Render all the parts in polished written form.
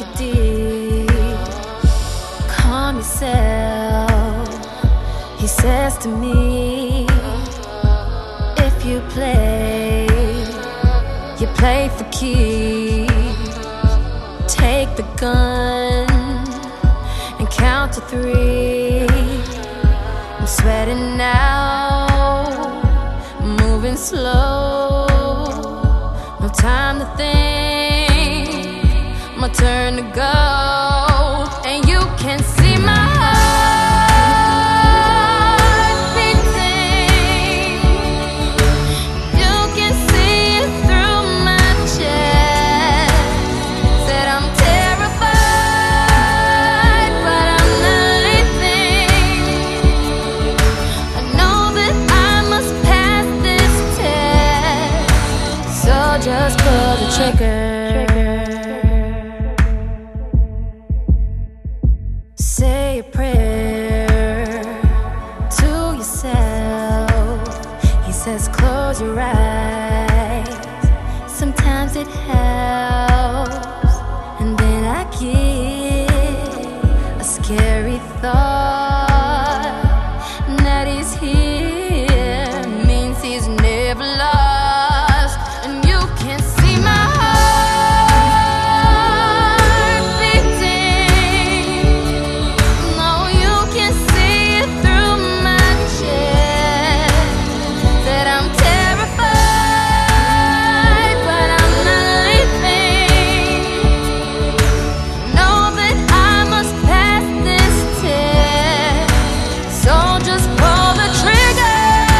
a deed. Calm yourself, he says to me. If you play for keeps. Take the gun and count to 3. I'm sweating now, moving slow. No time to think, my turn to go. And you can see my heart beating. You can see it through my chest. Said I'm terrified, but I'm not leaving. I know that I must pass this test, so just pull the trigger. Say a prayer to yourself. He says close your eyes, sometimes it helps. And then I get a scary thought that he's here, means he's never lost. And you can see my heart beating. No, you can see it through my chest. That I'm terrified, but I'm not leaving. Know that I must pass this test, so just pull the trigger.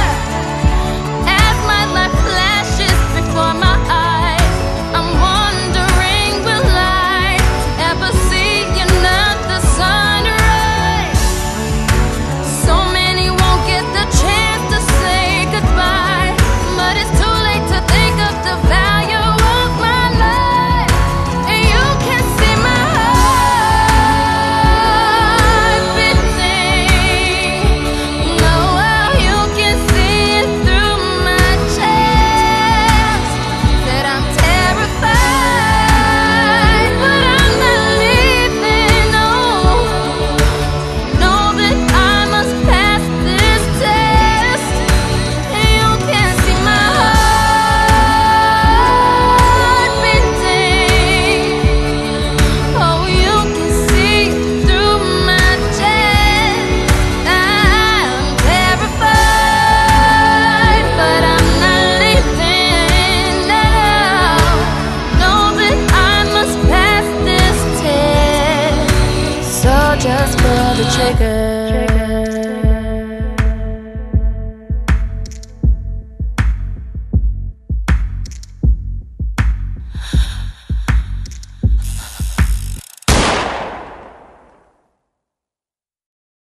As my life flashes before my eyes, I'm wondering, will I ever see another sunrise? So many won't get the chance to say goodbye, but it's too late to think of the value of my life. And you can see my heart beating. No, you can see it through my chest. That I'm terrified, but I'm not leaving. No, know that I must pass this test. And you can see my heart beating. Oh, you can see through my chest. I'm terrified, but I'm not leaving. No, know that I must pass this test, so just pull the trigger.